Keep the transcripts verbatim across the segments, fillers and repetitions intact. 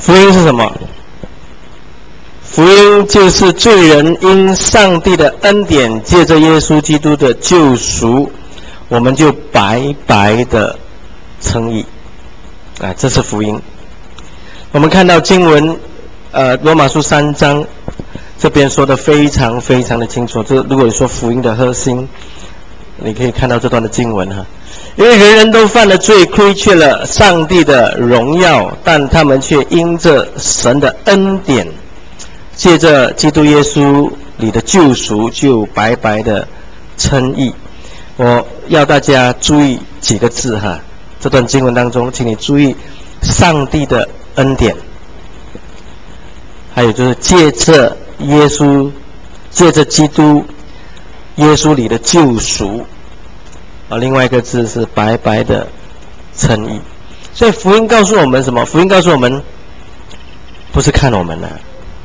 福音是什么？福音就是罪人因上帝的恩典，借着耶稣基督的救赎，我们就白白的称义。啊，这是福音。我们看到经文，呃，罗马书三章这边说的非常非常的清楚。这如果说福音的核心，你可以看到这段的经文哈。因为人人都犯了罪，亏缺了上帝的荣耀，但他们却因着神的恩典，借着基督耶稣里的救赎，就白白的称义。我要大家注意几个字哈，这段经文当中，请你注意上帝的恩典，还有就是借着耶稣，借着基督耶稣里的救赎。啊，另外一个字是白白的称义。所以福音告诉我们什么？福音告诉我们，不是看我们啊。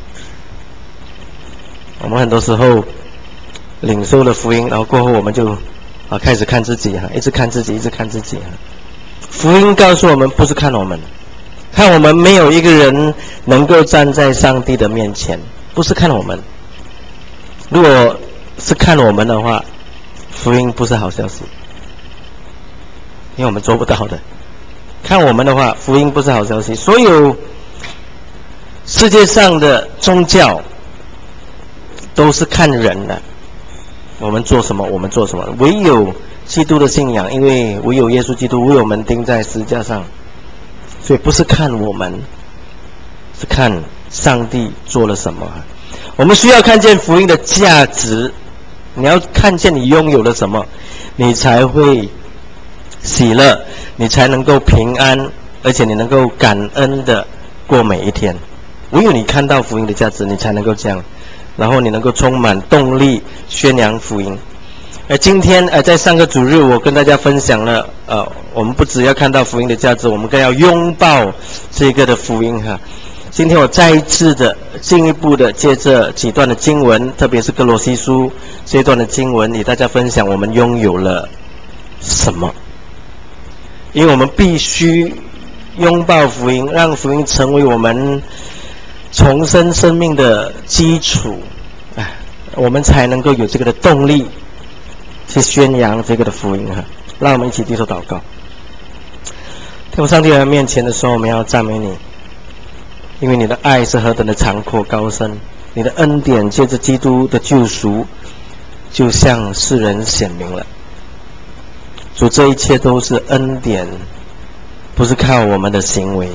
我们很多时候领受了福音，然后过后我们就啊开始看自己哈、啊，一直看自己，一直看自己哈、啊。福音告诉我们，不是看我们，看我们没有一个人能够站在上帝的面前，不是看我们。如果是看我们的话，福音不是好消息。因为我们做不到的。看我们的话，福音不是好消息。所有世界上的宗教都是看人的，我们做什么，我们做什么。唯有基督的信仰，因为唯有耶稣基督为我们钉在十字架上，所以不是看我们，是看上帝做了什么。我们需要看见福音的价值，你要看见你拥有了什么，你才会喜乐，你才能够平安，而且你能够感恩的过每一天。唯有你看到福音的价值，你才能够这样，然后你能够充满动力宣扬福音。而今天呃，在上个主日，我跟大家分享了，呃，我们不只要看到福音的价值，我们更要拥抱这个的福音哈。今天我再一次的进一步的借着几段的经文，特别是歌罗西书这一段的经文，与大家分享我们拥有了什么。因为我们必须拥抱福音，让福音成为我们重生生命的基础，我们才能够有这个的动力去宣扬这个的福音哈。让我们一起低头祷告。在我上帝的面前的时候，我们要赞美你，因为你的爱是何等的长阔高深，你的恩典借着基督的救赎，就向世人显明了。主，这一切都是恩典，不是靠我们的行为。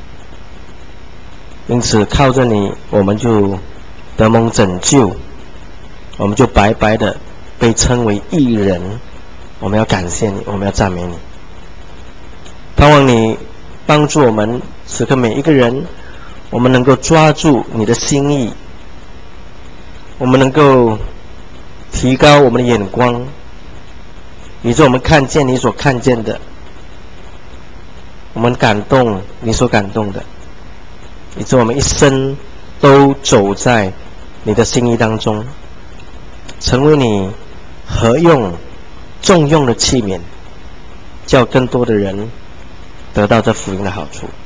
因此靠着你，我们就得蒙拯救，我们就白白的被称为义人。我们要感谢你，我们要赞美你。盼望你帮助我们此刻每一个人，我们能够抓住你的心意，我们能够提高我们的眼光，以致我们看见你所看见的，我们感动你所感动的，以致我们一生都走在你的心意当中，成为你合用重用的器皿，叫更多的人得到这福音的好处。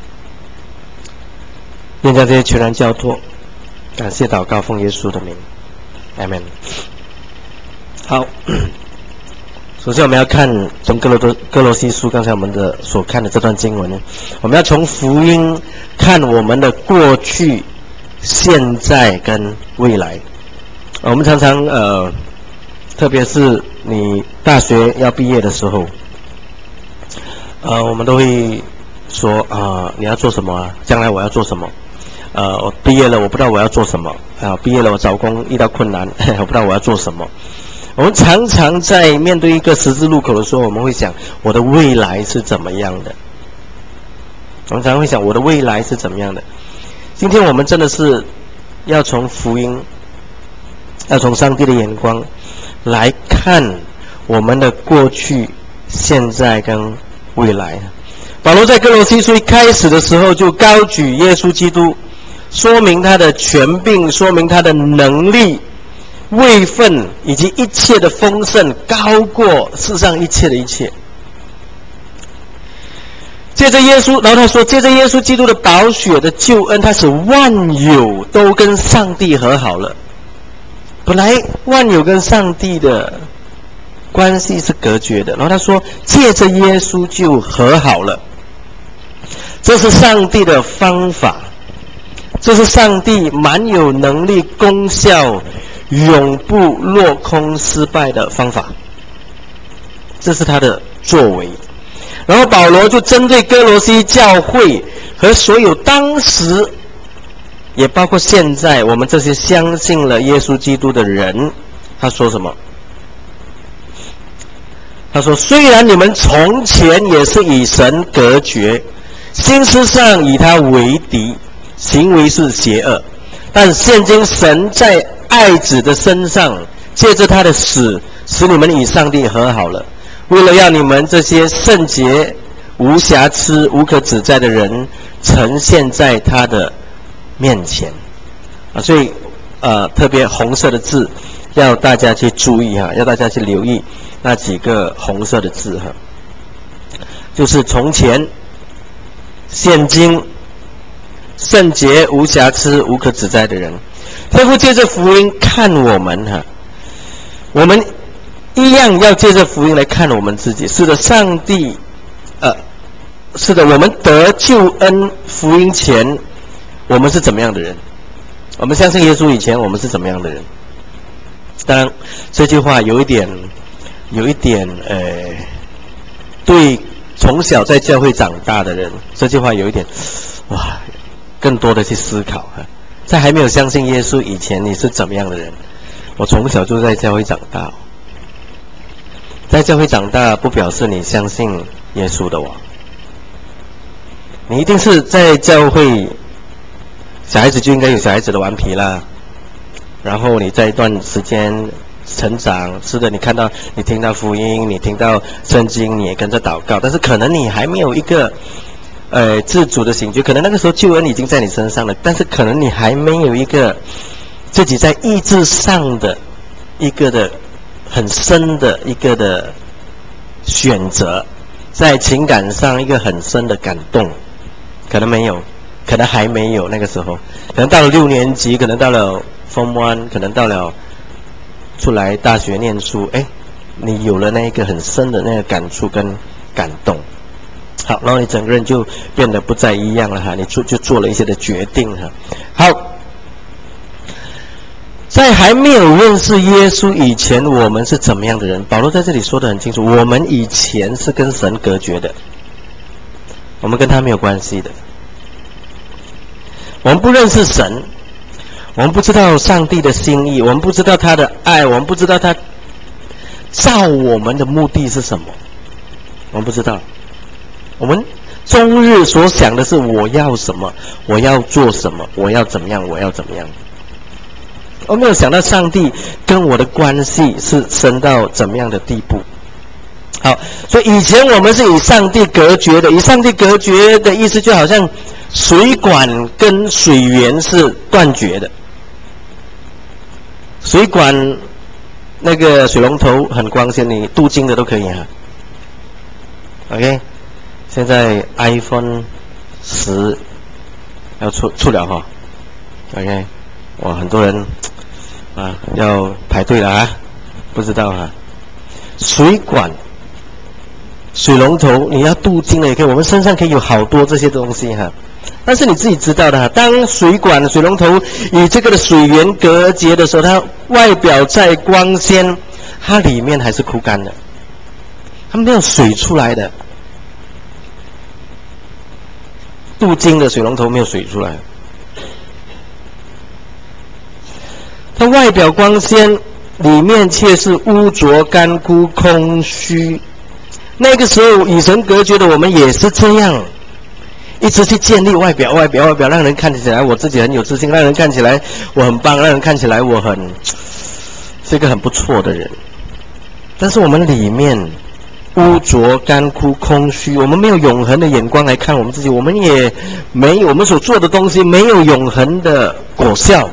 愿将这些全然交托，感谢祷告，奉耶稣的名，阿们。好，首先我们要看从哥罗多哥罗西书刚才我们的所看的这段经文，我们要从福音看我们的过去、现在跟未来。我们常常呃，特别是你大学要毕业的时候，呃，我们都会说啊、呃，你要做什么啊？将来我要做什么？呃，我毕业了，我不知道我要做什么啊、呃！毕业了，我找工遇到困难，呵呵我不知道我要做什么。我们常常在面对一个十字路口的时候，我们会想我的未来是怎么样的？我们常常会想我的未来是怎么样的？今天我们真的是要从福音，要从上帝的眼光来看我们的过去、现在跟未来。保罗在哥罗西书一开始的时候就高举耶稣基督，说明他的权柄，说明他的能力、位分以及一切的丰盛高过世上一切的一切。 借着耶稣，然后他说，借着耶稣基督的宝血的救恩，他使万有都跟上帝和好了。本来万有跟上帝的关系是隔绝的，然后他说，借着耶稣就和好了。这是上帝的方法，这是上帝蛮有能力、功效、永不落空、失败的方法，这是他的作为。然后保罗就针对哥罗西教会和所有当时也包括现在我们这些相信了耶稣基督的人，他说什么？他说，虽然你们从前也是与神隔绝，心思上以他为敌，行为是邪恶，但现今神在爱子的身上借着他的死使你们与上帝和好了，为了要你们这些圣洁、无瑕疵、无可指摘的人呈现在他的面前啊，所以呃，特别红色的字要大家去注意哈，要大家去留意那几个红色的字哈，就是从前、现今、圣洁、无瑕疵、无可指摘的人。天父借着福音看我们哈，我们一样要借着福音来看我们自己。是的，上帝，呃，是的，我们得救恩福音前，我们是怎么样的人？我们相信耶稣以前，我们是怎么样的人？当然，这句话有一点，有一点，呃，对从小在教会长大的人，这句话有一点，哇，更多的去思考哈。在还没有相信耶稣以前，你是怎么样的人？我从小就在教会长大。在教会长大不表示你相信耶稣的哦，你一定是在教会，小孩子就应该有小孩子的顽皮啦，然后你在一段时间成长，是的，你看到你听到福音，你听到圣经，你也跟着祷告，但是可能你还没有一个呃自主的醒觉，可能那个时候救恩已经在你身上了，但是可能你还没有一个自己在意志上的一个的很深的一个的选择，在情感上一个很深的感动，可能没有，可能还没有，那个时候可能到了六年级，可能到了 Form One， 可能到了出来大学念书，哎，你有了那一个很深的那个感触跟感动，好，然后你整个人就变得不再一样了哈，你做就做了一些的决定哈。好，在还没有认识耶稣以前，我们是怎么样的人？保罗在这里说得很清楚，我们以前是跟神隔绝的，我们跟他没有关系的，我们不认识神，我们不知道上帝的心意，我们不知道他的爱，我们不知道他造我们的目的是什么，我们不知道。我们终日所想的是我要什么，我要做什么，我要怎么样，我要怎么样。我没有想到上帝跟我的关系是深到怎么样的地步。好，所以以前我们是与上帝隔绝的，与上帝隔绝的意思就好像水管跟水源是断绝的。水管那个水龙头很光鲜，你镀金的都可以啊。OK， 现在 iPhone 十要出出了哈。OK， 哇，很多人啊要排队了啊，不知道啊。水管、水龙头你要镀金的也可以，我们身上可以有好多这些东西哈。但是你自己知道的哈，当水管、水龙头与这个的水源隔绝的时候，它外表再光鲜，它里面还是枯干的，它没有水出来的。镀金的水龙头没有水出来，它外表光鲜，里面却是污浊、干枯、空虚。那个时候与神隔绝的我们也是这样，一直去建立外表，外表，外表，让人看起来我自己很有自信，让人看起来我很棒，让人看起来我很是一个很不错的人。但是我们里面污浊、干枯、空虚，我们没有永恒的眼光来看我们自己，我们也没有我们所做的东西没有永恒的果效。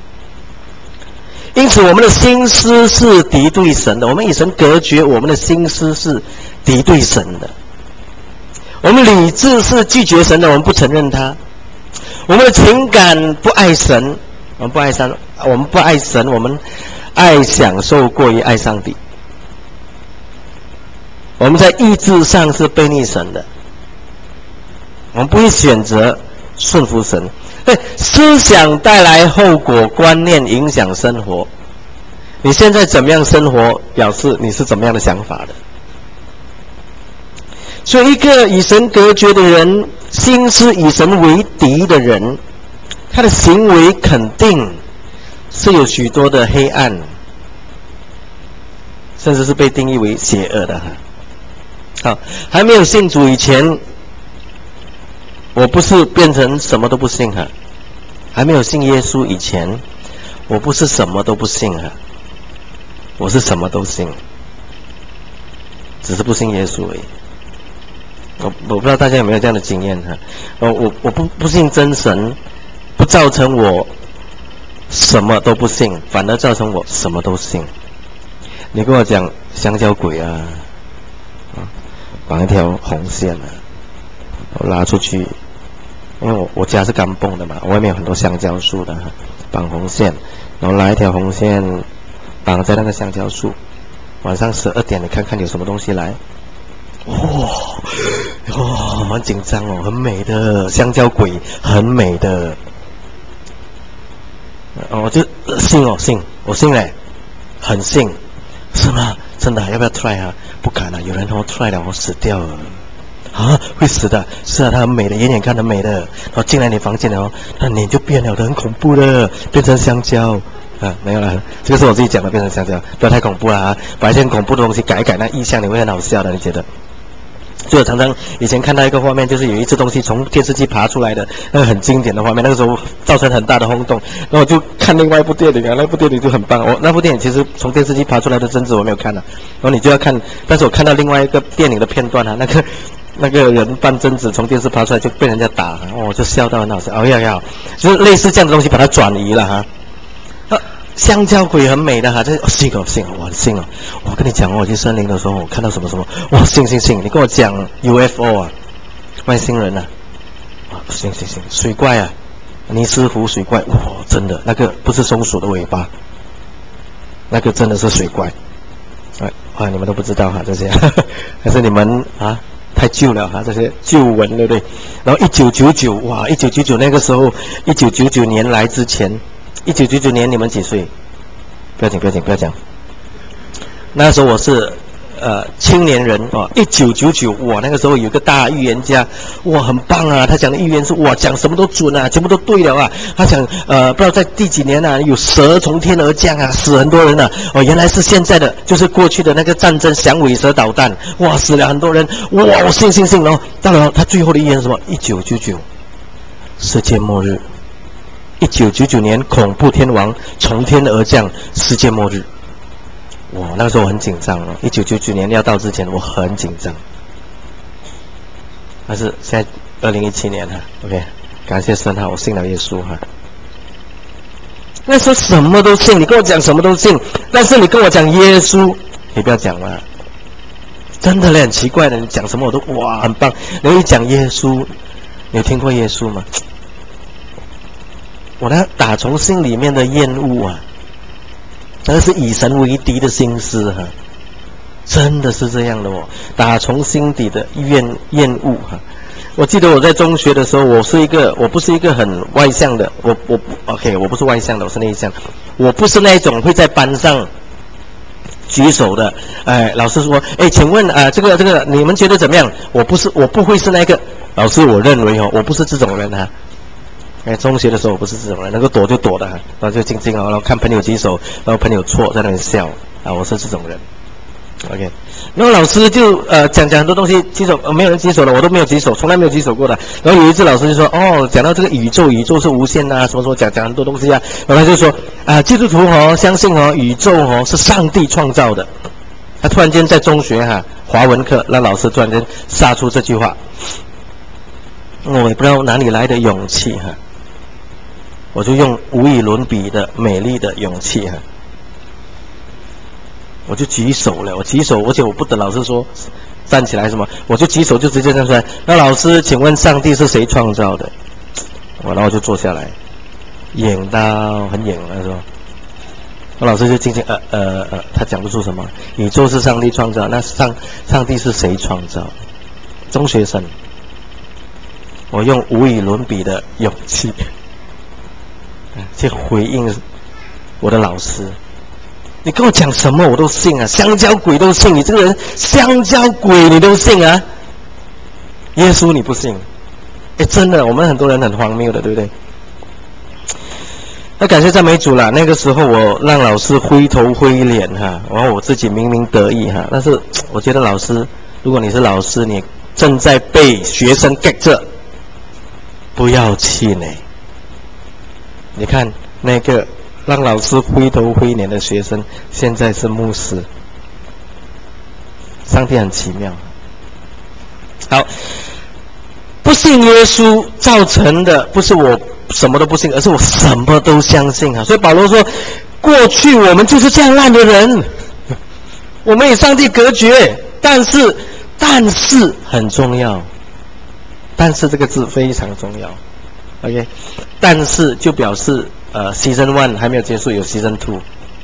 因此我们的心思是敌对神的，我们与神隔绝，我们的心思是敌对神的。 我们理智是拒绝神的，我们不承认他；我们的情感不爱神，我们不爱神，我们不爱神，我们爱享受过于爱上帝。我们在意志上是背逆神的，我们不会选择顺服神。对，思想带来后果，观念影响生活。你现在怎么样生活，表示你是怎么样的想法的。所以，一个与神隔绝的人，心思与神为敌的人，他的行为肯定是有许多的黑暗，甚至是被定义为邪恶的。好，还没有信主以前，我不是变成什么都不信哈。还没有信耶稣以前，我不是什么都不信哈，我是什么都信，只是不信耶稣而已。我我不知道大家有没有这样的经验哈？我我我不不信真神，不造成我什么都不信，反而造成我什么都信。你跟我讲香蕉鬼啊，啊，绑一条红线啊，我拉出去。因为我我家是干蹦的嘛，外面有很多香蕉树的，绑红线，然后拉一条红线绑在那个香蕉树，晚上十二点你看看有什么东西来，哇、哦、哇、哦、很紧张哦，很美的香蕉鬼，很美的，哦我就信哦信，我信嘞，很信，是吗？真的要不要 try 啊？不敢啊，有人说 try 了我死掉了。啊，会死的，是啊，他很美的，远远看很美的，然后进来你房间了哦，他脸就变了的，很恐怖的，变成香蕉啊，没有了，这个是我自己讲的，变成香蕉，不要太恐怖了啊，把一些恐怖的东西改一改，那意象你会很好笑的，你觉得？就我常常以前看到一个画面，就是有一只东西从电视机爬出来的，那个很经典的画面，那个时候造成很大的轰动。然后我就看另外一部电影啊，那部电影就很棒。我那部电影其实从电视机爬出来的贞子我没有看啊，然后你就要看，但是我看到另外一个电影的片段啊，那个。那个人扮贞子从电视爬出来就被人家打，哦，我就笑到很好笑。哦呀呀，就是类似这样的东西把它转移了哈。啊，香蕉鬼很美的哈，这哦信哦信哦，我信哦。我跟你讲哦，我去森林的时候我看到什么什么，哇信信信，你跟我讲 U F O 啊，外星人啊，啊信信信，水怪啊，尼斯湖水怪，哇真的那个不是松鼠的尾巴，那个真的是水怪。哎，哇，你们都不知道哈这些，呵呵还是你们啊太旧了哈这些旧闻对不对？然后一九九九哇，一九九九那个时候，一九九九年来之前，一九九九年你们几岁？不要紧不要紧不要讲。那时候我是呃青年人啊，一九九九哇，那个时候有一个大预言家，哇很棒啊，他讲的预言是哇讲什么都准啊，全部都对了啊。他讲呃不知道在第几年啊，有蛇从天而降啊，死很多人啊。哦，原来是现在的，就是过去的那个战争响尾蛇导弹，哇死了很多人，哇我信信信哦。当然他最后的预言是什么？一九九九世界末日，一九九九年恐怖天王从天而降，世界末日。哇，那个时候我很紧张哦，一九九九年要到之前我很紧张。但是现在二零一七年哈 ，OK， 感谢神哈，我信了耶稣哈。那时候什么都信，你跟我讲什么都信，但是你跟我讲耶稣，你不要讲了，真的嘞，很奇怪的，你讲什么我都哇很棒。你一讲耶稣，你有听过耶稣吗？我那打从心里面的厌恶啊。那是以神为敌的心思哈，真的是这样的哦，打从心底的厌厌恶哈。我记得我在中学的时候，我是一个，我不是一个很外向的，我我 OK， 我不是外向的，我是内向，我不是那种会在班上举手的。哎，老师说，哎，请问啊、呃，这个这个你们觉得怎么样？我不是，我不会是那个老师，我认为哦，我不是这种人哈。哎，中学的时候我不是这种人，能够躲就躲的，然后就静静哦，然后看朋友举手，然后朋友错在那边笑啊，我是这种人。OK， 然后老师就呃讲讲很多东西，举手、呃、没有人举手了，我都没有举手，从来没有举手过的。然后有一次老师就说，哦，讲到这个宇宙，宇宙是无限的啊，什么什么讲讲很多东西啊，然后他就说啊，基督徒哦相信哦宇宙哦是上帝创造的。他突然间在中学哈、啊、华文课，让老师突然间杀出这句话，我也不知道哪里来的勇气哈。我就用无与伦比的美丽的勇气哈，我就举手了。我举手，而且我不等老师说， 站起来什么，我就举手就直接站出来。那老师，请问上帝是谁创造的？我然后就坐下来，演到很演了是吧？那老师就静静呃呃呃，他讲不出什么。宇宙是上帝创造，那上上帝是谁创造？中学生，我用无与伦比的勇气去回应我的老师。你跟我讲什么我都信啊，香蕉鬼都信，你这个人香蕉鬼你都信啊？耶稣你不信？哎，真的，我们很多人很荒谬的，对不对？那感谢赞美主啦！那个时候我让老师灰头灰脸哈，然后我自己明明得意哈，但是我觉得老师，如果你是老师，你正在被学生 get 着，不要气馁。你看那个让老师灰头灰脸的学生，现在是牧师。上帝很奇妙。好，不信耶稣造成的不是我什么都不信，而是我什么都相信啊！所以保罗说，过去我们就是这样烂的人，我们与上帝隔绝，但是但是很重要，但是这个字非常重要。OK， 但是就表示呃 Season One 还没有结束，有 Season Two。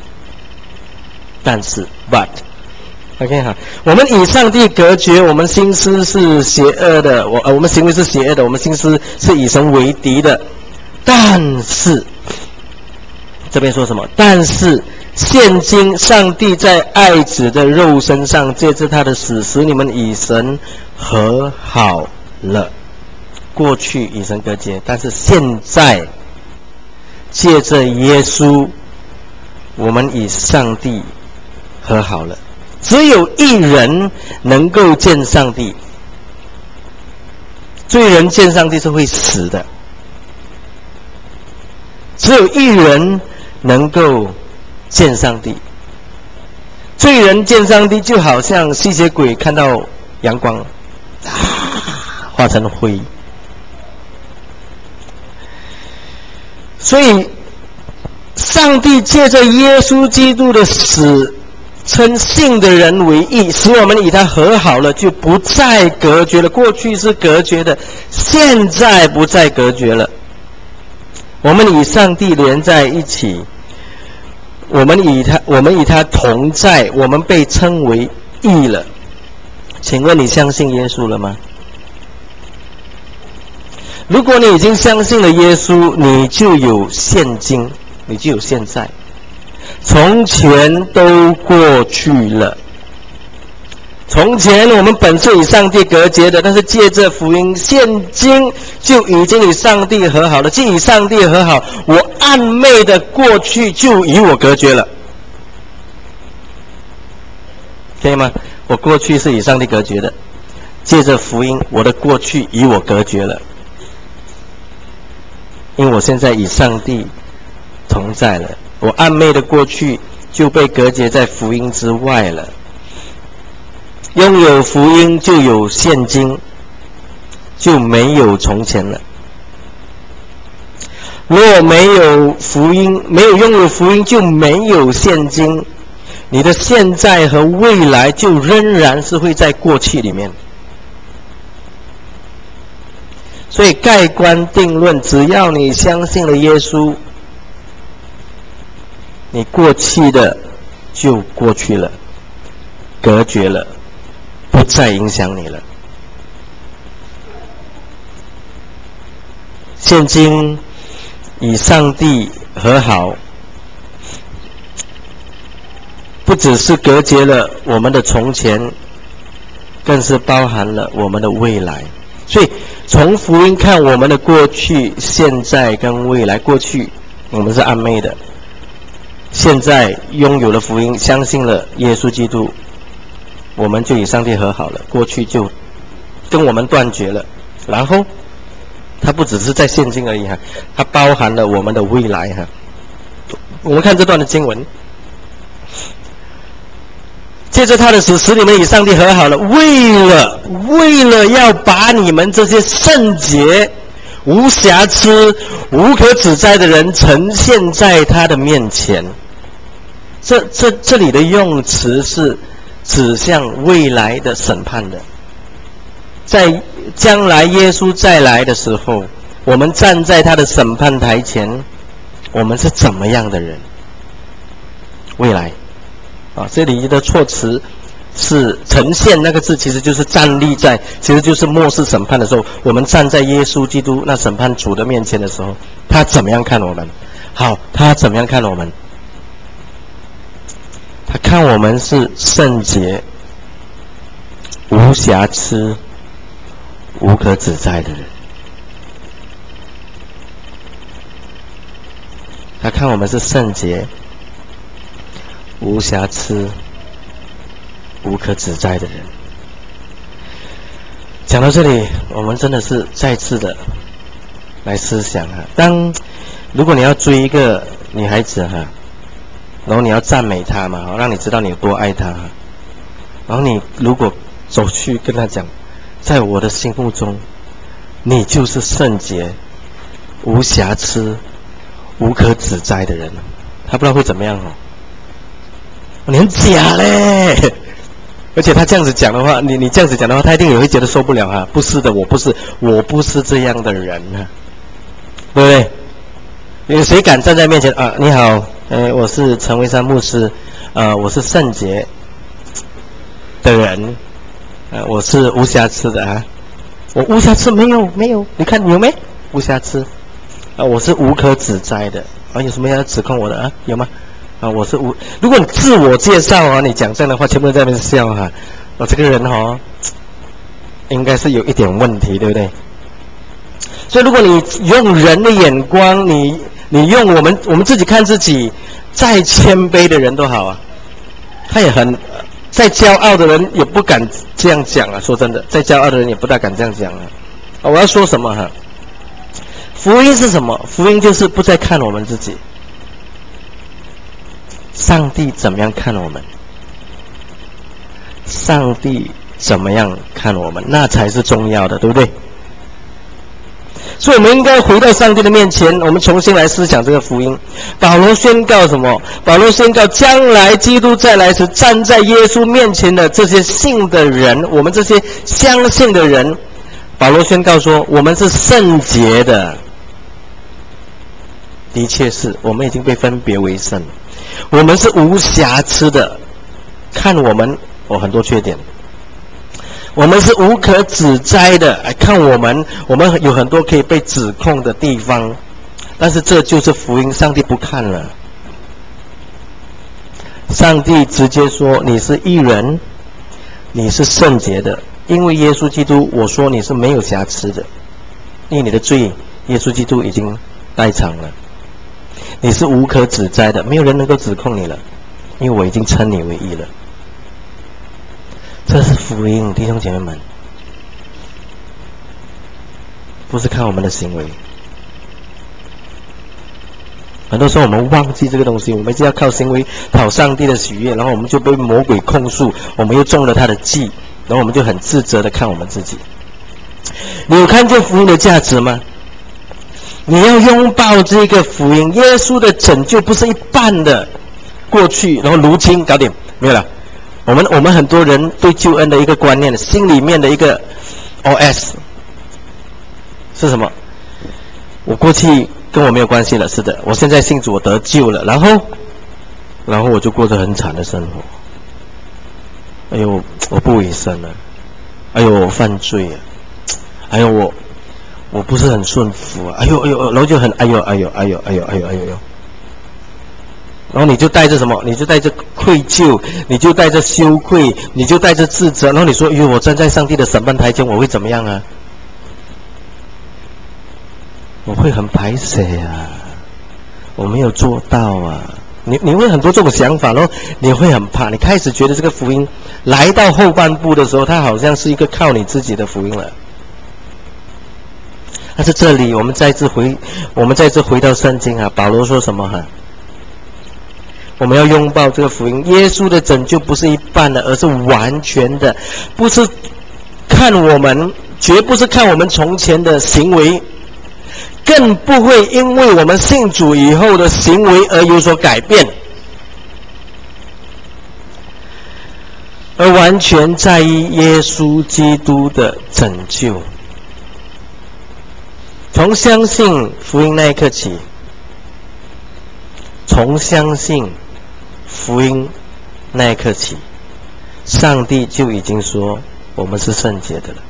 但是 But OK 哈，我们与上帝隔绝，我们心思是邪恶的，我呃我们行为是邪恶的，我们心思是以神为敌的。但是这边说什么？但是现今上帝在爱子的肉身上，借着他的死，使你们与神和好了。过去与神隔绝，但是现在借着耶稣，我们与上帝和好了。只有一人能够见上帝，罪人见上帝是会死的。只有一人能够见上帝，罪人见上帝就好像吸血鬼看到阳光，啊，化成灰。所以，上帝借着耶稣基督的死，称信的人为义，使我们与他和好了，就不再隔绝了。过去是隔绝的，现在不再隔绝了。我们与上帝连在一起，我们与他，我们与他同在，我们被称为义了。请问你相信耶稣了吗？如果你已经相信了耶稣，你就有现今，你就有现在。从前都过去了。从前我们本是与上帝隔绝的，但是借着福音，现今就已经与上帝和好了。既与上帝和好，我暗昧的过去就与我隔绝了。可以吗？我过去是与上帝隔绝的，借着福音，我的过去与我隔绝了。因为我现在与上帝同在了，我暗昧的过去就被隔绝在福音之外了。拥有福音就有现今，就没有从前了。若没有福音，没有拥有福音，就没有现今。你的现在和未来就仍然是会在过去里面。所以盖棺定论，只要你相信了耶稣，你过去的就过去了，隔绝了，不再影响你了。现今与上帝和好，不只是隔绝了我们的从前，更是包含了我们的未来。所以从福音看我们的过去、现在跟未来。过去我们是暗昧的，现在拥有了福音，相信了耶稣基督，我们就与上帝和好了，过去就跟我们断绝了。然后它不只是在现今而已哈，它包含了我们的未来哈。我们看这段的经文，借着他的死，使你们与上帝和好了，为了为了要把你们这些圣洁、无瑕疵、无可指摘的人呈现在他的面前。这这这里的用词是指向未来的审判的。在将来耶稣再来的时候，我们站在他的审判台前，我们是怎么样的人？未来啊，这里的措辞是呈现那个字，其实就是站立在，其实就是末世审判的时候，我们站在耶稣基督那审判主的面前的时候，他怎么样看我们？好，他怎么样看我们？他看我们是圣洁、无瑕疵、无可指摘的人。他看我们是圣洁、无瑕疵、无可指摘的人。讲到这里，我们真的是再次的来思想啊，当如果你要追一个女孩子哈，然后你要赞美她嘛，让你知道你有多爱她，然后你如果走去跟她讲，在我的心目中，你就是圣洁、无瑕疵、无可指摘的人，她不知道会怎么样哦。你很假嘞！而且他这样子讲的话，你你这样子讲的话，他一定也会觉得受不了啊！不是的，我不是，我不是这样的人啊，对不对？有谁敢站在面前啊？你好，呃，我是陈维山牧师，呃，我是圣洁的人，呃，我是无瑕疵的啊，我无瑕疵没有没有，你看有没无瑕疵啊？我是无可指摘的啊，有什么要指控我的啊？有吗？啊，我是无。如果你自我介绍啊，你讲这样的话，全部人在那边笑哈、啊。我、哦、这个人哦，应该是有一点问题，对不对？所以，如果你用人的眼光，你你用我们我们自己看自己，再谦卑的人都好啊，他也很再骄傲的人也不敢这样讲啊。说真的，再骄傲的人也不大敢这样讲啊。啊我要说什么哈、啊？福音是什么？福音就是不再看我们自己。上帝怎么样看我们？上帝怎么样看我们？那才是重要的，对不对？所以我们应该回到上帝的面前，我们重新来思想这个福音。保罗宣告什么？保罗宣告将来基督再来时，站在耶稣面前的这些信的人，我们这些相信的人，保罗宣告说我们是圣洁的。的确是，我们已经被分别为圣了。我们是无瑕疵的，看我们有、哦、很多缺点。我们是无可指摘的，哎，看我们，我们有很多可以被指控的地方，但是这就是福音，上帝不看了。上帝直接说你是义人，你是圣洁的，因为耶稣基督，我说你是没有瑕疵的，因为你的罪，耶稣基督已经代偿了。你是无可指摘的，没有人能够指控你了，因为我已经称你为义了。这是福音，弟兄姐妹们，不是看我们的行为。很多时候我们忘记这个东西，我们就要靠行为讨上帝的喜悦，然后我们就被魔鬼控诉，我们又中了他的计，然后我们就很自责的看我们自己。你有看见福音的价值吗？你要拥抱这个福音，耶稣的拯救不是一半的过去，然后如今搞点没有了。我们我们很多人对救恩的一个观念，心里面的一个 O S 是什么？我过去跟我没有关系了，是的，我现在信主，我得救了，然后然后我就过着很惨的生活。哎呦，我不委身了，哎呦，我犯罪啊，哎呦，我我不是很顺服啊，哎呦哎呦，然后就很哎呦哎呦哎呦哎呦哎呦哎呦，然后你就带着什么？你就带着愧疚，你就带着羞愧，你就带着自责，然后你说：“哎呦，我站在上帝的审判台前，我会怎么样啊？我会很排斥啊，我没有做到啊。”你你会很多这种想法，然后你会很怕，你开始觉得这个福音来到后半部的时候，它好像是一个靠你自己的福音了。但是这里我们再次回，我们再次回到圣经啊，保罗说什么哈、啊？我们要拥抱这个福音，耶稣的拯救不是一半的，而是完全的，不是看我们，绝不是看我们从前的行为，更不会因为我们信主以后的行为而有所改变。 而完全在意耶稣基督的拯救。从相信福音那一刻起，从相信福音那一刻起，上帝就已经说我们是圣洁的了。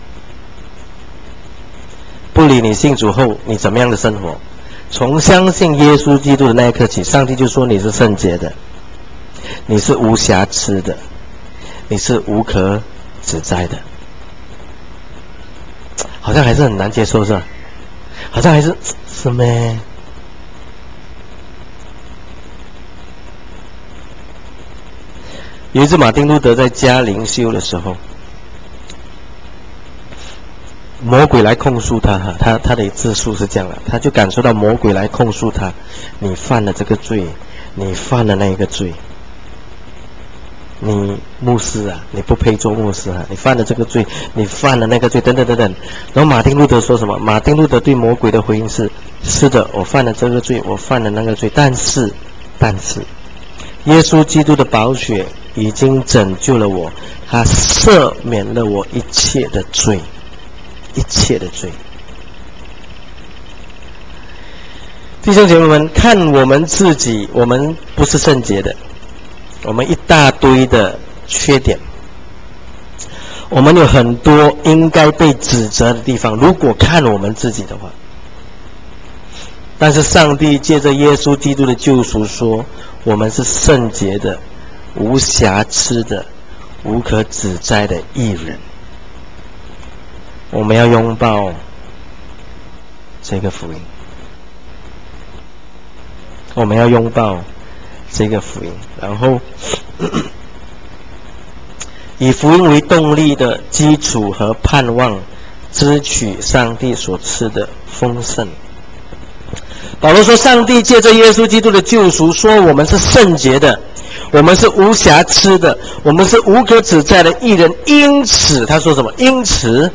不理你信主后你怎么样的生活，从相信耶稣基督的那一刻起，上帝就说你是圣洁的，你是无瑕疵的，你是无可指摘的。好像还是很难接受，是吧？好像还是是咩？有一次马丁路德在家灵修的时候，魔鬼来控诉他，他他的自述是这样的，他就感受到魔鬼来控诉他，你犯了这个罪，你犯了那个罪，你牧师啊，你不配做牧师啊，你犯了这个罪，你犯了那个罪，等等等等。然后马丁路德说什么？马丁路德对魔鬼的回应是：是的，我犯了这个罪，我犯了那个罪，但是，但是，耶稣基督的宝血已经拯救了我，他赦免了我一切的罪，一切的罪。弟兄姐妹们，看我们自己，我们不是圣洁的，我们一大堆的缺点，我们有很多应该被指责的地方，如果看我们自己的话。但是上帝借着耶稣基督的救赎说，我们是圣洁的，无瑕疵的，无可指摘的义人。我们要拥抱这个福音，我们要拥抱这个福音，然后以福音为动力的基础和盼望，支取上帝所赐的丰盛。保罗说，上帝借着耶稣基督的救赎说，我们是圣洁的，我们是无瑕疵的，我们是无可指摘的义人。因此他说什么？因此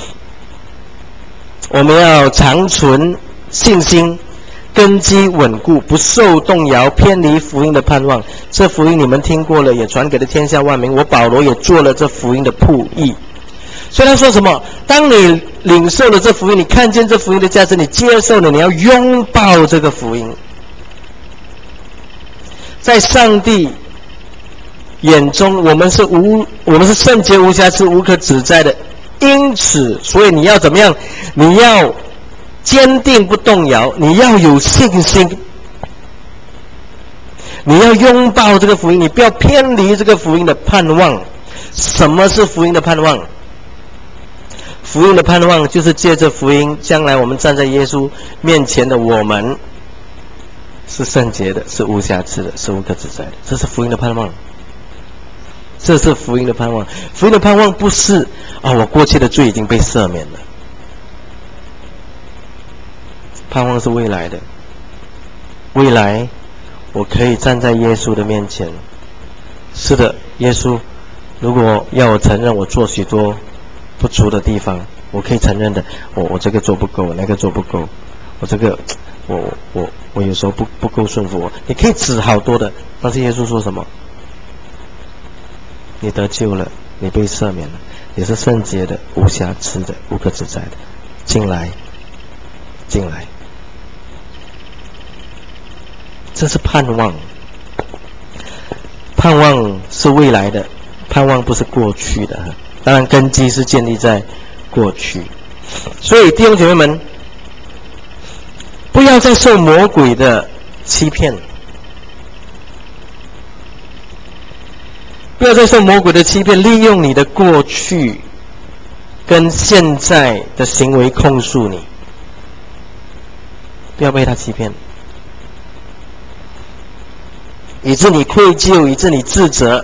我们要长存信心，根基稳固，不受动摇，偏离福音的盼望。这福音你们听过了，也传给了天下万民。我保罗也做了这福音的铺译。所以他说什么？当你领受了这福音，你看见这福音的价值，你接受了，你要拥抱这个福音。在上帝眼中，我们是无，我们是圣洁无瑕疵、无可指摘的。因此，所以你要怎么样？你要坚定不动摇，你要有信心，你要拥抱这个福音，你不要偏离这个福音的盼望。什么是福音的盼望？福音的盼望就是借着福音，将来我们站在耶稣面前的我们是圣洁的，是无瑕疵的，是无可指摘的。这是福音的盼望，这是福音的盼望。福音的盼望不是啊、哦，我过去的罪已经被赦免了。盼望是未来的，未来我可以站在耶稣的面前。是的，耶稣，如果要我承认我做许多不足的地方，我可以承认的，我我这个做不够，那个做不够，我这个我我我有时候不不够顺服我，你可以指好多的，但是耶稣说什么？你得救了，你被赦免了，你是圣洁的，无瑕疵的，无可指摘的，进来，进来。这是盼望，盼望是未来的，盼望不是过去的。当然根基是建立在过去。所以弟兄姐妹们，不要再受魔鬼的欺骗，不要再受魔鬼的欺骗，利用你的过去跟现在的行为控诉你，不要被他欺骗，以致你愧疚，以致你自责。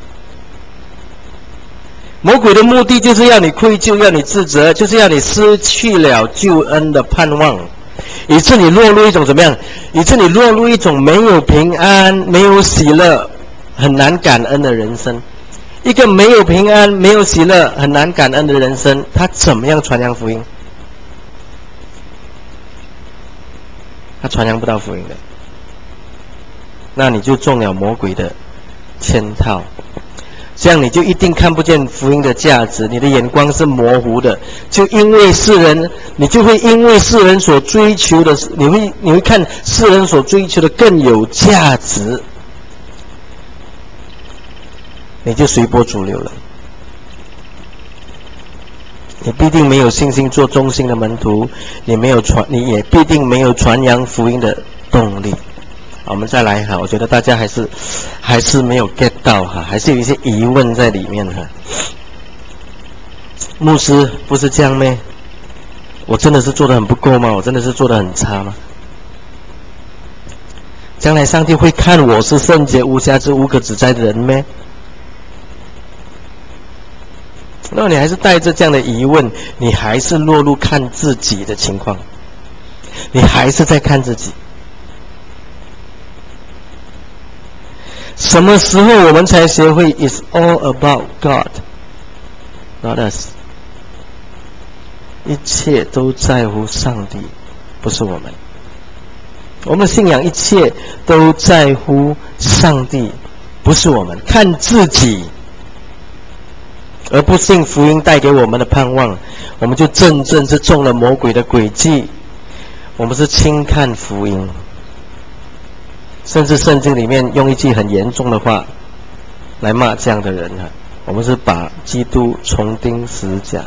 魔鬼的目的就是要你愧疚，要你自责，就是要你失去了救恩的盼望，以致你落入一种怎么样？以致你落入一种没有平安、没有喜乐、很难感恩的人生。一个没有平安、没有喜乐、很难感恩的人生，他怎么样传扬福音？他传扬不到福音的，那你就中了魔鬼的圈套。 这样你就一定看不见福音的价值，你的眼光是模糊的。就因为世人，你就会因为世人所追求的，你会你会看世人所追求的更有价值，你就随波逐流了。你必定没有信心做忠心的门徒，你没有传，你也必定没有传扬福音的动力。我们再来哈，我觉得大家还是还是没有 get 到哈，还是有一些疑问在里面哈。牧师不是这样咩？我真的是做得很不够吗？我真的是做得很差吗？将来上帝会看我是圣洁无瑕疵无可指摘的人咩？那你还是带着这样的疑问，你还是落入看自己的情况，你还是在看自己。什么时候我们才学会 It's all about God, not us？ 一切都在乎上帝，不是我们。我们的信仰一切都在乎上帝，不是我们。看自己，而不信福音带给我们的盼望，我们就真正是中了魔鬼的诡计。我们是轻看福音。甚至圣经里面用一句很严重的话来骂这样的人啊，我们是把基督重钉十字架。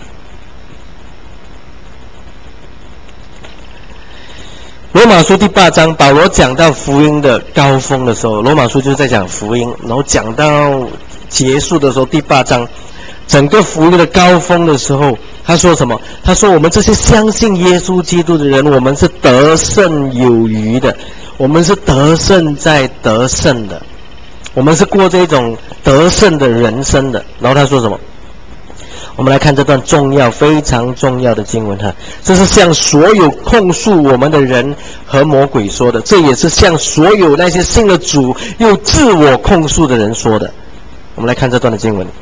罗马书第八章，保罗讲到福音的高峰的时候，罗马书就是在讲福音，然后讲到结束的时候，第八章整个福音的高峰的时候，他说什么？他说我们这些相信耶稣基督的人，我们是得胜有余的，我们是得胜在得胜的，我们是过这种得胜的人生的。然后他说什么？我们来看这段重要非常重要的经文哈，这是向所有控诉我们的人和魔鬼说的，这也是向所有那些信了主又自我控诉的人说的。我们来看这段的经文。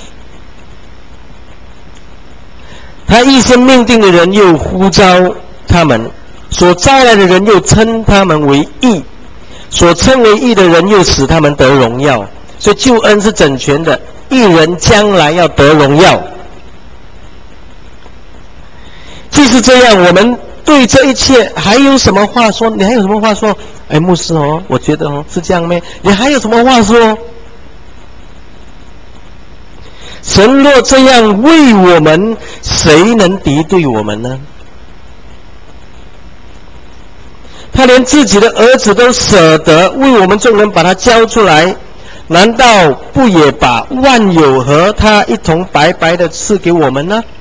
他预先命定的人又呼召他们，所招来的人又称他们为义，所称为义的人又使他们得荣耀。所以救恩是整全的，义人将来要得荣耀。即使这样，我们对这一切还有什么话说？你还有什么话说？哎，牧师哦，我觉得哦是这样咩？你还有什么话说？神若这样为我们，谁能敌对我们呢？他连自己的儿子都舍得为我们众人把他交出来，难道不也把万有和他一同白白的赐给我们呢？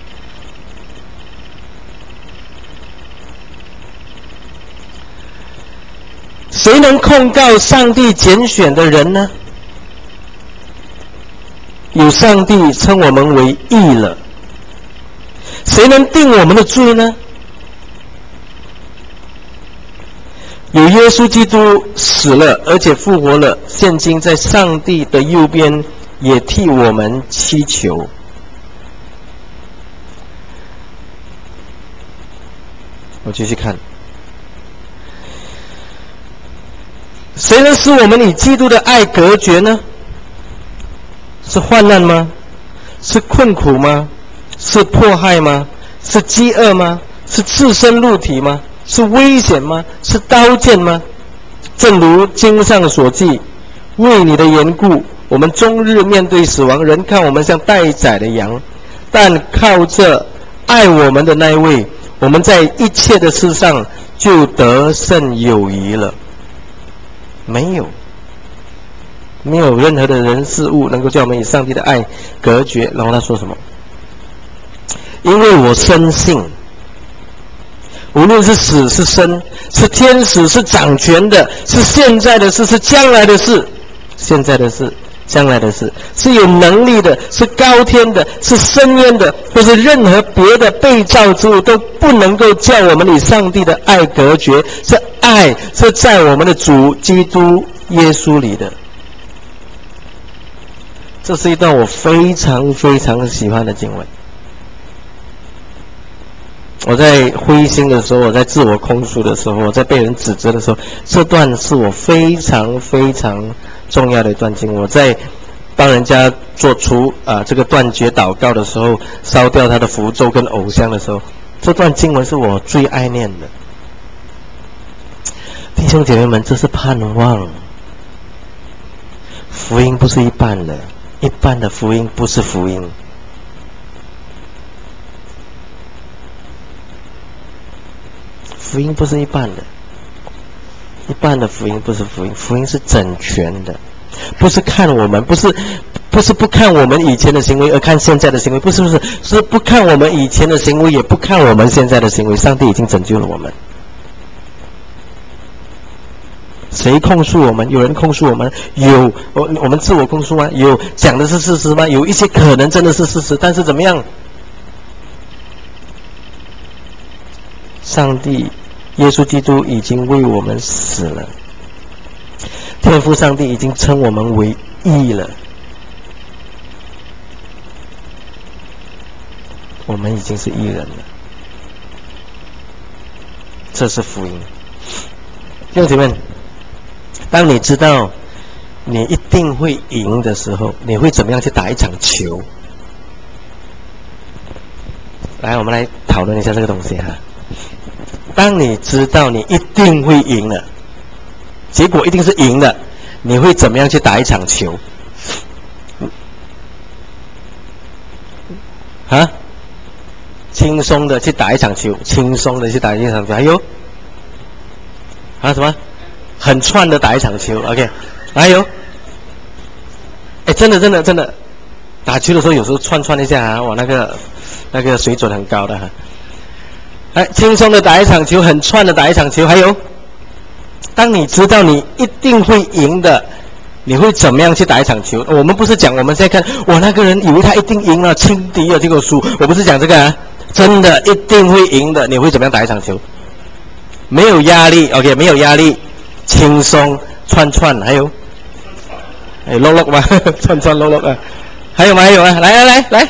谁能控告上帝拣选的人呢？有上帝称我们为义了，谁能定我们的罪呢？有耶稣基督死了，而且复活了，现今在上帝的右边，也替我们祈求。我继续看。谁能使我们与基督的爱隔绝呢？是患难吗？是困苦吗？是迫害吗？是饥饿吗？是赤身露体吗？是危险吗？是刀剑吗？正如经上所记，为你的缘故，我们终日面对死亡，人看我们像待宰的羊，但靠着爱我们的那一位，我们在一切的事上就得胜有余了。没有没有任何的人事物能够叫我们与上帝的爱隔绝。然后他说什么？因为我深信，无论是死是生，是天使是掌权的，是现在的事是将来的事，现在的事将来的事，是有能力的，是高天的，是深渊的，或是任何别的被造之物，都不能够叫我们与上帝的爱隔绝。这爱是在我们的主基督耶稣里的。这是一段我非常非常喜欢的经文。我在灰心的时候，我在自我控诉的时候，我在被人指责的时候，这段是我非常非常重要的一段经文。我在帮人家做出啊、呃、这个断绝祷告的时候，烧掉他的符咒跟偶像的时候，这段经文是我最爱念的。弟兄姐妹们，这是盼望。福音不是一般的，一般的福音不是福音。福音不是一半的，一半的福音不是福音，福音是整全的，不是看我们，不是不是不看我们以前的行为而看现在的行为，不是不是是不看我们以前的行为，也不看我们现在的行为。上帝已经拯救了我们。谁控诉我们？有人控诉我们？有，我我们自我控诉吗？有，讲的是事实吗？有一些可能真的是事实，但是怎么样？上帝耶稣基督已经为我们死了，天父上帝已经称我们为义了，我们已经是义人了，这是福音。弟兄姐妹，当你知道你一定会赢的时候，你会怎么样去打一场球？来，我们来讨论一下这个东西哈。当你知道你一定会赢了，结果一定是赢的，你会怎么样去打一场球？啊？轻松的去打一场球，轻松的去打一场球，还有啊什么？很串的打一场球 ，OK？ 还有，哎，真的真的真的，打球的时候有时候串串一下啊，哇，那个那个水准很高的哈。哎，轻松的打一场球，很串的打一场球。还有，当你知道你一定会赢的，你会怎么样去打一场球？我们不是讲我们现在看，我那个人以为他一定赢了，轻敌了，结果输。我不是讲这个啊，真的一定会赢的，你会怎么样打一场球？没有压力 ，OK， 没有压力，轻松串串，还有，哎，落落嘛，串串落落啊，还有吗？还有啊，来来来来，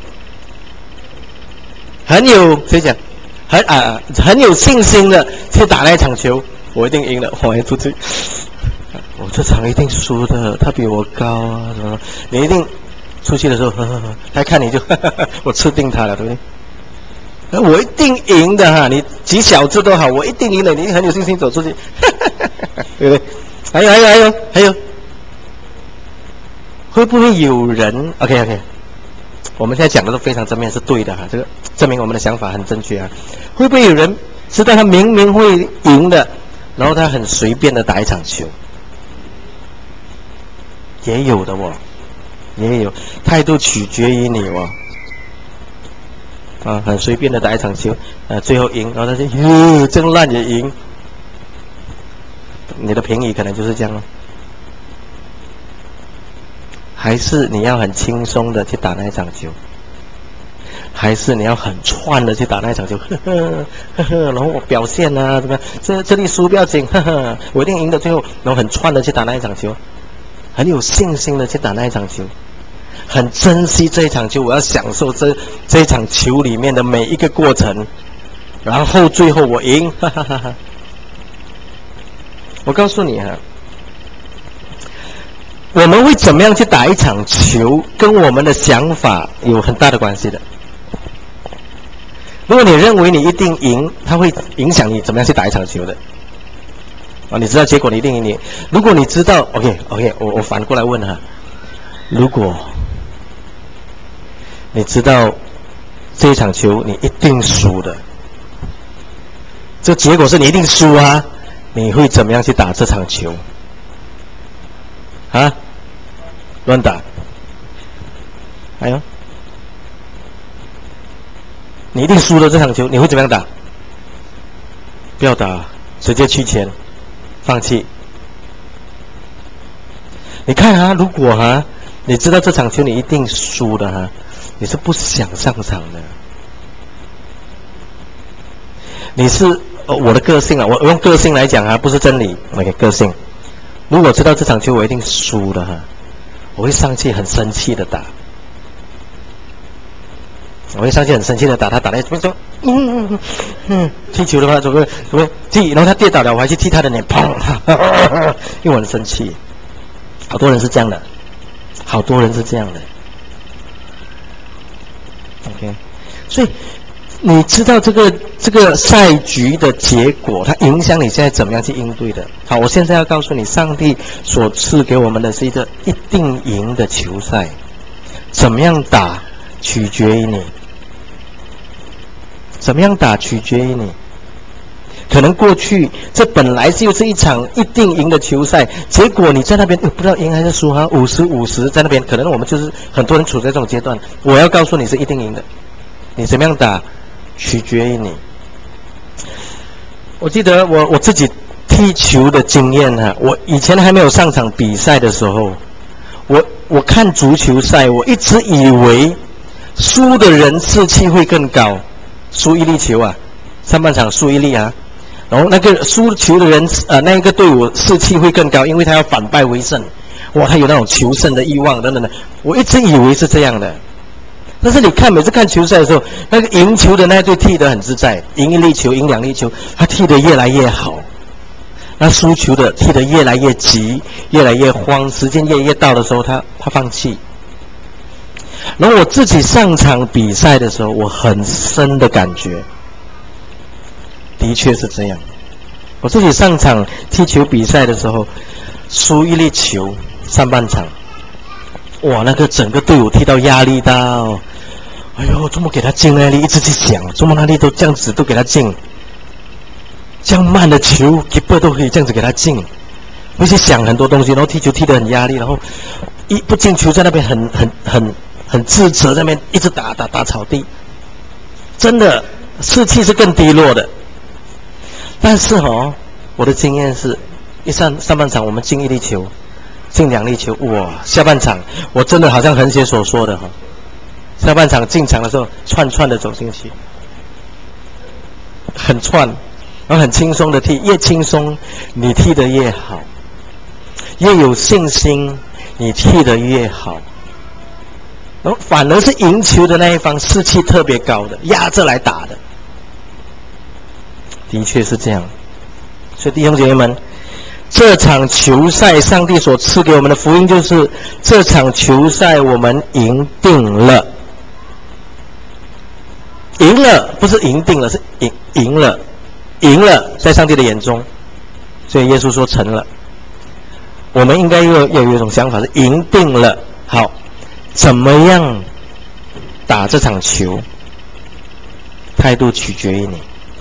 很有谁讲？很啊很有信心的去打那一场球，我一定赢了，我还出去，我这场一定输的，他比我高啊什么？你一定出去的时候，呵呵呵，他看你就呵呵呵，我吃定他了，对不对？我一定赢的哈，你几小只都好，我一定赢的，你很有信心走出去，呵呵呵，对不对？还有还有还有还有，会不会有人 ？OK OK。我们现在讲的都非常正面，是对的哈，这个证明我们的想法很正确啊。会不会有人知道他明明会赢的，然后他很随便的打一场球？也有的哦，也有，态度取决于你哦。啊，很随便的打一场球，呃，最后赢，然后他就哟，这样烂也赢。你的评语可能就是这样咯。还是你要很轻松的去打那一场球，还是你要很串的去打那一场球？呵呵呵呵，然后我表现啊，怎么这这里输不要紧，呵呵，我一定赢的。最后，然后很串的去打那一场球，很有信心的去打那一场球，很珍惜这一场球，我要享受这这一场球里面的每一个过程，然后最后我赢，哈哈哈哈。我告诉你啊。我们会怎么样去打一场球，跟我们的想法有很大的关系的。如果你认为你一定赢，它会影响你怎么样去打一场球的。啊，你知道结果你一定赢你。如果你知道 ，OK OK， 我我反过来问哈，如果你知道这一场球你一定输的，这结果是你一定输啊，你会怎么样去打这场球？啊？乱打，还有，你一定输了这场球，你会怎么样打？不要打，直接弃权，放弃。你看啊，如果啊，你知道这场球你一定输的哈，你是不想上场的。你是、哦、我的个性啊，我用个性来讲啊，不是真理，我的个性。如果知道这场球我一定输的哈。我会上去很生气的打，我会上去很生气的打他，打来怎么说？嗯嗯嗯，踢球的话怎么怎么踢？然后他跌倒了，我还去踢他的脸，砰！因为我很生气。好多人是这样的，好多人是这样的。 所以你知道这个这个赛局的结果，它影响你现在怎么样去应对的。好，我现在要告诉你，上帝所赐给我们的是一个一定赢的球赛，怎么样打取决于你，怎么样打取决于你。可能过去这本来就是一场一定赢的球赛，结果你在那边、呃、不知道赢还是输哈，五十五十在那边，可能我们就是很多人处在这种阶段。我要告诉你是一定赢的，你怎么样打取决于你。我记得我我自己踢球的经验哈，我以前还没有上场比赛的时候，我我看足球赛，我一直以为输的人士气会更高，输一粒球啊，上半场输一粒啊。然后那个输球的人，呃，那一个队伍士气会更高，因为他要反败为胜，哇，他有那种求胜的欲望等等的。我一直以为是这样的，但是你看每次看球赛的时候，那个赢球的那一队踢得很自在，赢一粒球，赢两粒球，他踢得越来越好。那输球的踢得越来越急，越来越慌，时间越来越到的时候，他他放弃。然后我自己上场比赛的时候，我很深的感觉。的确是这样，我自己上场踢球比赛的时候，输一粒球，上半场，哇，那个整个队伍踢到压力到，哎呦，怎么给他进那里，一直去想，怎么那里都这样子都给他进，这样慢的球 keeper 都可以这样子给他进，会去想很多东西，然后踢球踢得很压力，然后一不进球在那边很很很很自责，在那边一直打打打草地，真的士气是更低落的。但是哦，我的经验是，一上上半场我们进一粒球，进两粒球，哇！下半场我真的好像横写所说的哈，下半场进场的时候串串的走进去，很串，然后很轻松的踢，越轻松你踢得越好，越有信心你踢得越好，然后反而是赢球的那一方士气特别高的，压着来打的。的确是这样，所以弟兄姐妹们，这场球赛上帝所赐给我们的福音就是这场球赛我们赢定了，赢了不是赢定了，是赢赢了，赢了在上帝的眼中，所以耶稣说成了。我们应该要有一种想法是赢定了。好，怎么样打这场球，态度取决于你。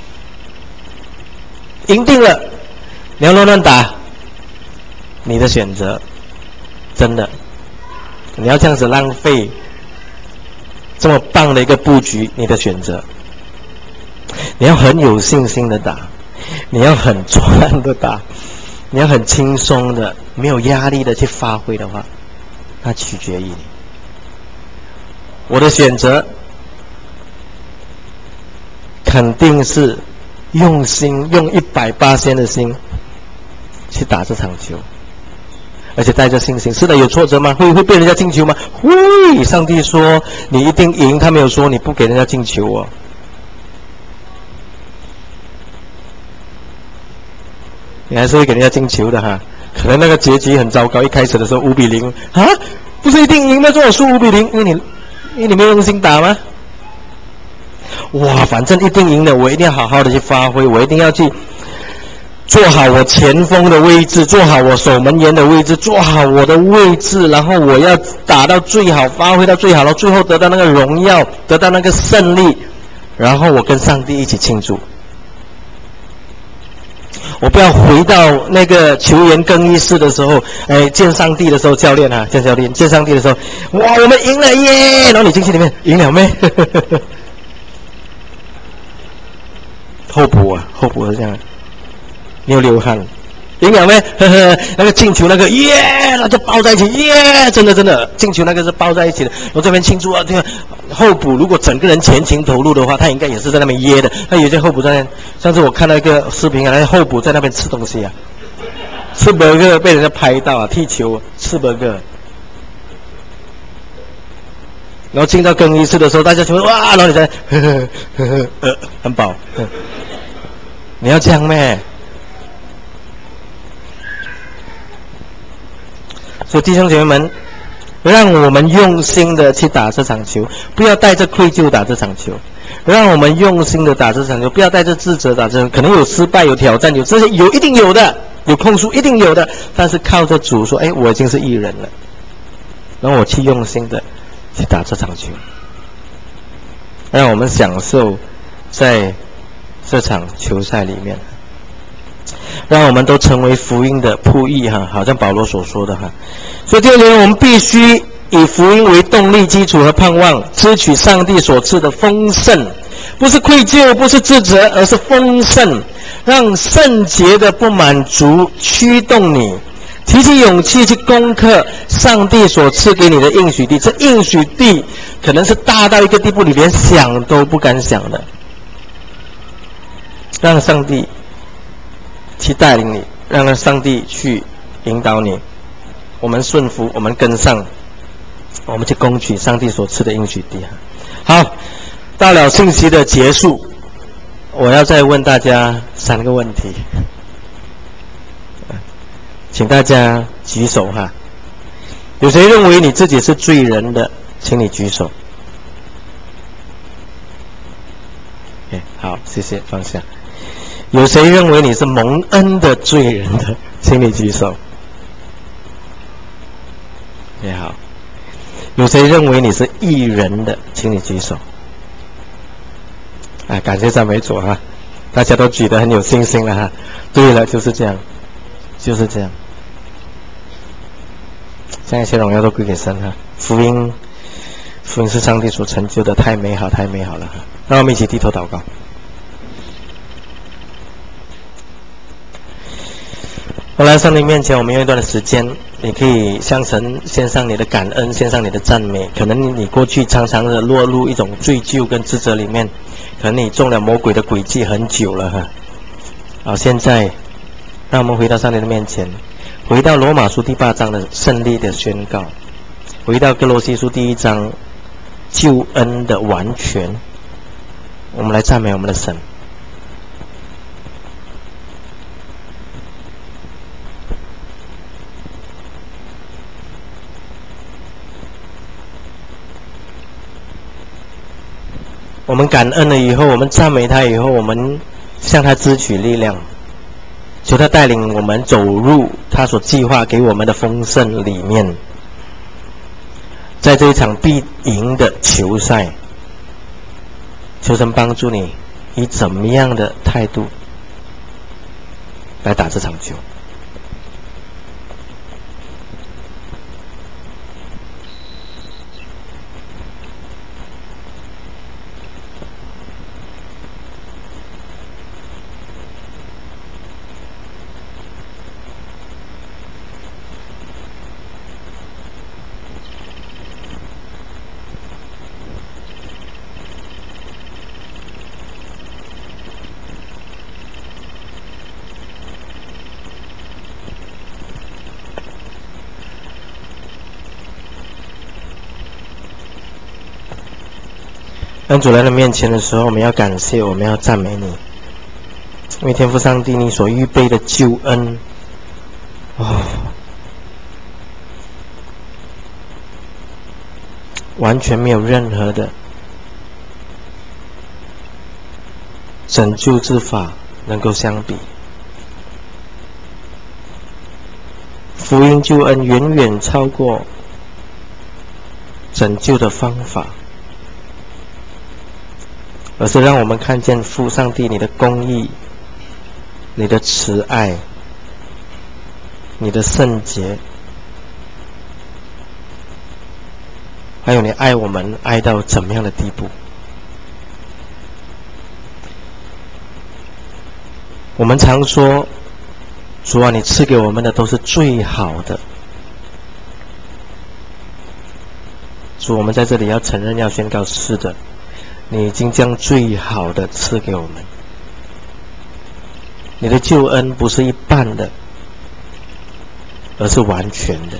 赢定了，你要乱乱打，你的选择，真的，你要这样子浪费这么棒的一个布局，你的选择，你要很有信心的打，你要很专的打，你要很轻松的，没有压力的去发挥的话，那取决于你。我的选择肯定是用心，用一百八千的心去打这场球，而且带着信心。是的，有挫折吗？会会被人家进球吗？会。上帝说你一定赢，他没有说你不给人家进球哦。你还是会给人家进球的哈。可能那个结局很糟糕，一开始的时候五比零啊，不是一定赢的，说我输五比零，因为你因为你没有用心打吗？哇，反正一定赢的，我一定要好好的去发挥，我一定要去做好我前锋的位置，做好我守门员的位置，做好我的位置，然后我要打到最好，发挥到最好，然后最后得到那个荣耀，得到那个胜利，然后我跟上帝一起庆祝。我不要回到那个球员更衣室的时候，哎，见上帝的时候，教练啊，见教练，见上帝的时候，哇，我们赢了耶！然后你进去里面赢了没？候补啊，候补是这样，你有流汗，赢了没？呵呵，那个进球那个耶，那就抱在一起耶，真的真的，进球那个是抱在一起的。我这边庆祝啊，对啊，候补如果整个人全情投入的话，他应该也是在那边耶的。他有些候补在那边，上次我看到一个视频啊，那候补在那边吃东西啊，吃burger被人家拍到啊，踢球吃burger。然后进到更衣室的时候，大家全部哇，然后你才呵呵呵呵呃很饱，你要这样咩？所以弟兄姐妹们，让我们用心的去打这场球，不要带着愧疚打这场球。 让我们用心的打这场球，不要带着自责打这场球。可能有失败，有挑战，有这些，有一定有的，有控诉一定有的。但是靠着主说，哎，我已经是艺人了，然后我去用心的去打这场球，让我们享受在这场球赛里面，让我们都成为福音的仆役哈，好像保罗所说的哈。所以第二点，我们必须以福音为动力基础和盼望，支取上帝所赐的丰盛，不是愧疚，不是自责，而是丰盛，让圣洁的不满足驱动你，提起勇气去攻克上帝所赐给你的应许地。这应许地可能是大到一个地步，你连想都不敢想的。让上帝去带领你，让上帝去引导你，我们顺服，我们跟上，我们去攻取上帝所赐的应许地。好，到了信息的结束，我要再问大家三个问题，请大家举手哈。有谁认为你自己是罪人的，请你举手。Okay, 好，谢谢，放下。有谁认为你是蒙恩的罪人的，请你举手。也好。有谁认为你是义人的，请你举手。啊，感谢赞美主哈，大家都举得很有信心了哈。对了，就是这样，就是这样。将一切荣耀都归给神哈。福音，福音是上帝所成就的，太美好，太美好了哈。让我们一起低头祷告。我来上帝面前，我们用一段的时间，你可以向神献上你的感恩，献上你的赞美。可能你过去常常的落入一种罪疚跟自责里面，可能你中了魔鬼的诡计很久了哈。好，现在让我们回到上帝的面前，回到罗马书第八章的胜利的宣告，回到哥罗西书第一章救恩的完全。我们来赞美我们的神。我们感恩了以后，我们赞美他以后，我们向他支取力量，求他带领我们走入他所计划给我们的丰盛里面。在这一场必赢的球赛，求神帮助你以怎么样的态度来打这场球。当主来到面前的时候，我们要感谢，我们要赞美你，因为天父上帝你所预备的救恩，哦，完全没有任何的拯救之法能够相比。福音救恩远远超过拯救的方法，而是让我们看见父上帝你的公义，你的慈爱，你的圣洁，还有你爱我们爱到怎么样的地步。我们常说，主啊，你赐给我们的都是最好的。主，我们在这里要承认，要宣告，是的，你已经将最好的赐给我们。你的救恩不是一半的，而是完全的，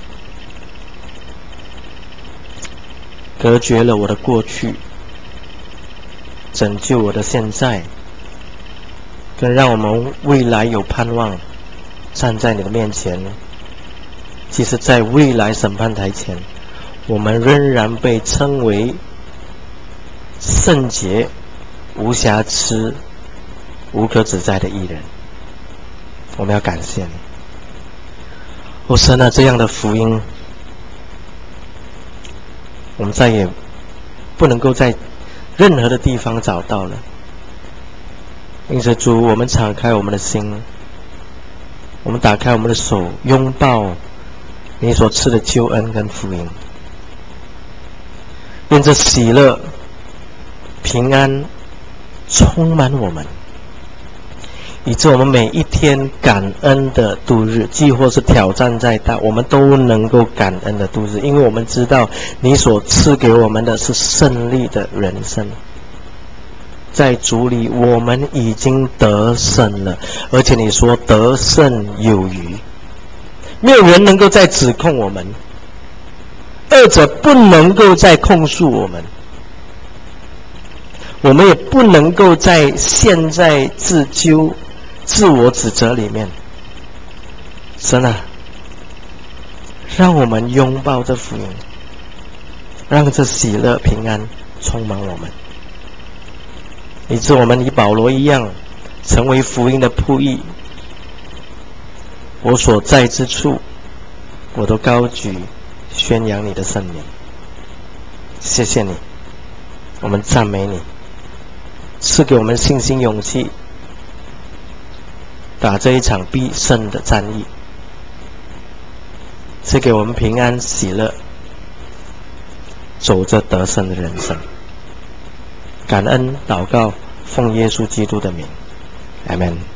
隔绝了我的过去，拯救我的现在，更让我们未来有盼望，站在你的面前。即使在未来审判台前，我们仍然被称为圣洁、无瑕疵、无可指摘的义人。我们要感谢你。哦，神啊，这样的福音，我们再也不能够在任何的地方找到了。因此主，我们敞开我们的心，我们打开我们的手，拥抱你所赐的救恩跟福音。愿这喜乐、平安充满我们，以致我们每一天感恩的度日，既或是挑战再大，我们都能够感恩的度日，因为我们知道你所赐给我们的是胜利的人生。在主里我们已经得胜了，而且你说得胜有余，没有人能够再指控我们，恶者不能够再控诉我们，我们也不能够在陷在自纠、自我指责里面。神啊，让我们拥抱这福音，让这喜乐平安充满我们，以致我们与保罗一样，成为福音的仆役。我所在之处，我都高举宣扬你的圣名。谢谢你，我们赞美你，赐给我们信心勇气，打这一场必胜的战役，赐给我们平安喜乐，走着得胜的人生。感恩祷告，奉耶稣基督的名，阿们。